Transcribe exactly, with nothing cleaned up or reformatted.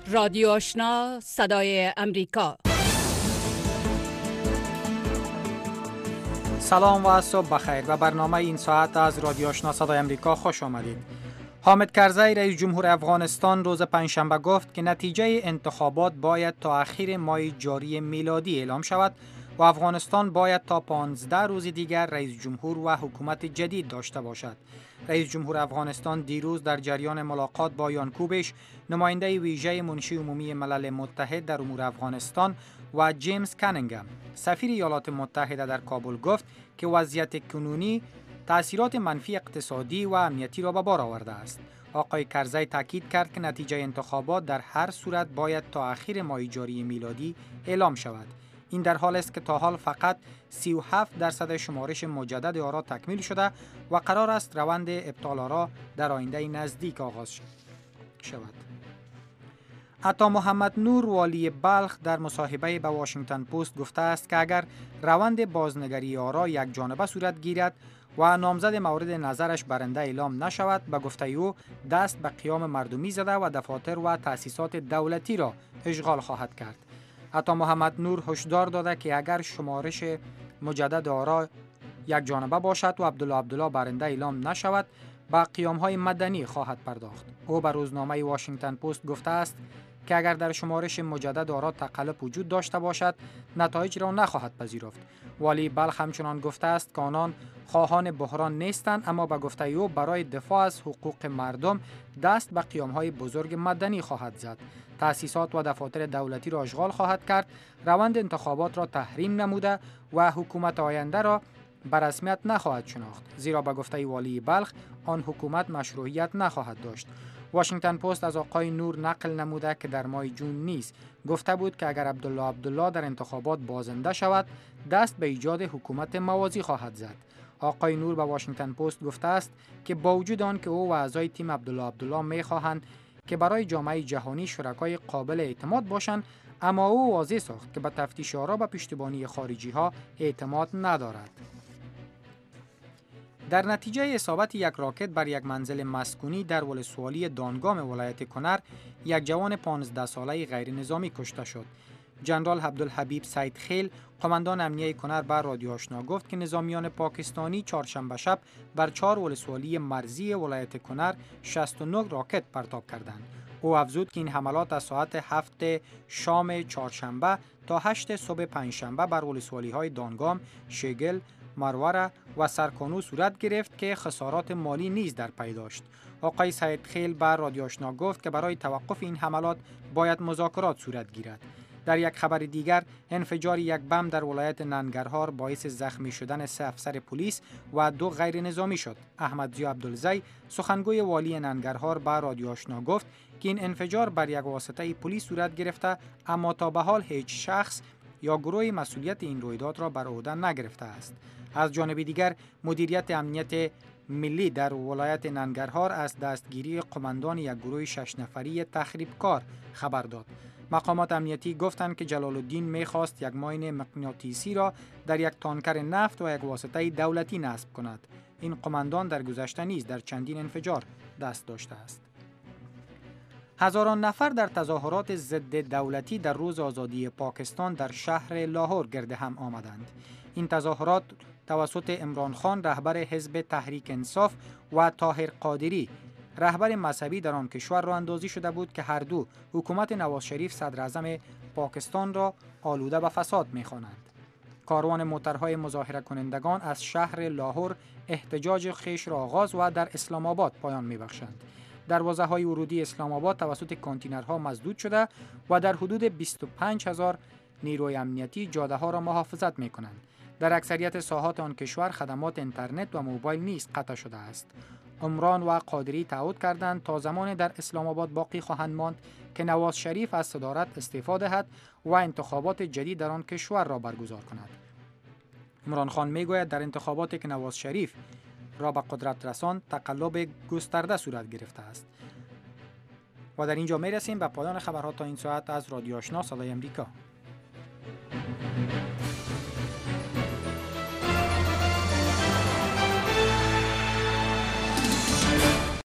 رادیو آشنا صدای امریکا. سلام و صبح بخیر و برنامه این ساعت از رادیو آشنا صدای امریکا خوش آمدید. حامد کرزی رئیس جمهور افغانستان روز پنجشنبه گفت که نتیجه انتخابات باید تا اخیر ماه جاری میلادی اعلام شود و افغانستان باید تا پانزده روز دیگر رئیس جمهور و حکومت جدید داشته باشد. رئیس جمهور افغانستان دیروز در جریان ملاقات با یان کوبش، نماینده ویژه منشی عمومی ملل متحد در امور افغانستان، و جیمز کانینگهم، سفیر ایالات متحده در کابل، گفت که وضعیت کنونی تأثیرات منفی اقتصادی و امنیتی را به بار آورده است. آقای کرزی تاکید کرد که نتیجه انتخابات در هر صورت باید تا اخیر ماه جاری میلادی اعلام شود. این در حال است که تا حال فقط سی و هفت درصد شمارش مجدد آرا تکمیل شده و قرار است روند ابطال آرا در آینده نزدیک آغاز شود. عطا محمد نور والی بلخ در مصاحبه به واشنگتن پست گفته است که اگر روند بازنگری آرا یک جانبه صورت گیرد و نامزد مورد نظرش برنده اعلام نشود، به گفته او دست به قیام مردمی زده و دفاتر و تأسیسات دولتی را اشغال خواهد کرد. عطا محمد نور هشدار داده که اگر شمارش مجدد آرا یک جانبه باشد و عبدالله عبدالله برنده اعلام نشود، با قیام‌های مدنی خواهد پرداخت. او به روزنامه واشنگتن پست گفته است که اگر در شمارش مجدد آرا تقلب وجود داشته باشد، نتایج را نخواهد پذیرفت. والی بلخ همچنان گفته است که آنان خواهان بحران نیستند، اما به گفته او برای دفاع از حقوق مردم دست به قیام‌های بزرگ مدنی خواهد زد. تأسیسات و دفاتر دولتی را اشغال خواهد کرد، روند انتخابات را تحریم نموده و حکومت آینده را به رسمیت نخواهد شناخت، زیرا به گفته والی بلخ آن حکومت مشروعیت نخواهد داشت. واشنگتن پست از آقای نور نقل نموده که در ماه جون نیز گفته بود که اگر عبدالله عبدالله در انتخابات بازنده شود، دست به ایجاد حکومت موازی خواهد زد. آقای نور به واشنگتن پست گفته است که با وجود آن که او و اعضای تیم عبدالله عبدالله می‌خواهند که برای جامعه جهانی شرکای قابل اعتماد باشند، اما او واضح ساخت که به تفتیش آرا به پشتیبانی خارجی ها اعتماد ندارد. در نتیجه اصابت یک راکت بر یک منزل مسکونی در ولسوالی دانگام ولایت کنر، یک جوان پانزده ساله غیر نظامی کشته شد. جنرال عبدالحبیب سید خیل، قماندان امنیه کنر، بر رادیو آشنا گفت که نظامیان پاکستانی چهارشنبه شب بر چهار ولسوالی مرزی ولایت کنر شصت و نه راکت پرتاب کردند. او افزود که این حملات از ساعت هفت شام چهارشنبه تا هشت صبح پنجشنبه بر ولسوالی های دانگام، شگل، مروره و سرکانو صورت گرفت که خسارات مالی نیز در پی داشت. آقای سید خیل بر رادیو آشنا گفت که برای توقف این حملات باید مذاکرات صورت گیرد. در یک خبر دیگر، انفجار یک بم در ولایت ننگرهار باعث زخمی شدن سه افسر پلیس و دو غیر نظامی شد. احمد ضیا عبدالزی، سخنگوی والی ننگرهار، بر رادیو آشنا گفت که این انفجار بر یک واسطه پلیس صورت گرفته، اما تا به حال هیچ شخص یا گروه مسئولیت این رویداد را بر عهده نگرفته است. از جانب دیگر، مدیریت امنیت ملی در ولایت ننگرهار از دستگیری قماندان یک گروه شش نفری تخریبکار خبر داد. مقامات امنیتی گفتند که جلال الدین می‌خواست یک ماین مغناطیسی را در یک تانکر نفت و یک واسطه دولتی نصب کند. این قماندان در گذشته نیز در چندین انفجار دست داشته است. هزاران نفر در تظاهرات ضد دولتی در روز آزادی پاکستان در شهر لاهور گرد هم آمدند. این تظاهرات توسط عمران خان، رهبر حزب تحریک انصاف، و طاهر قادری، رهبر مذهبی در آن کشور، را اندازی شده بود که هر دو حکومت نواز شریف صدر اعظم پاکستان را آلوده به فساد می‌خوانند. کاروان موترهای مظاهره کنندگان از شهر لاهور احتجاج خیش را آغاز و در اسلام آباد پایان می‌بخشند. دروازه‌های ورودی اسلام آباد توسط کانتینرها مسدود شده و در حدود بیست و پنج هزار نیروی امنیتی جاده‌ها را محافظت می‌کنند. در اکثریت ساحات آن کشور خدمات اینترنت و موبایل نیز قطع شده است. عمران و قادری تعهد کردند تا زمان در اسلام آباد باقی خواهند ماند که نواز شریف از صدارت استعفا دهد و انتخابات جدید در آن کشور را برگزار کند. عمران خان میگوید در انتخاباتی که نواز شریف را به قدرت رساند، تقلب گسترده صورت گرفته است. و در اینجا می رسیم به پایان خبرها تا این ساعت از رادیو آشنا صدای امریکا.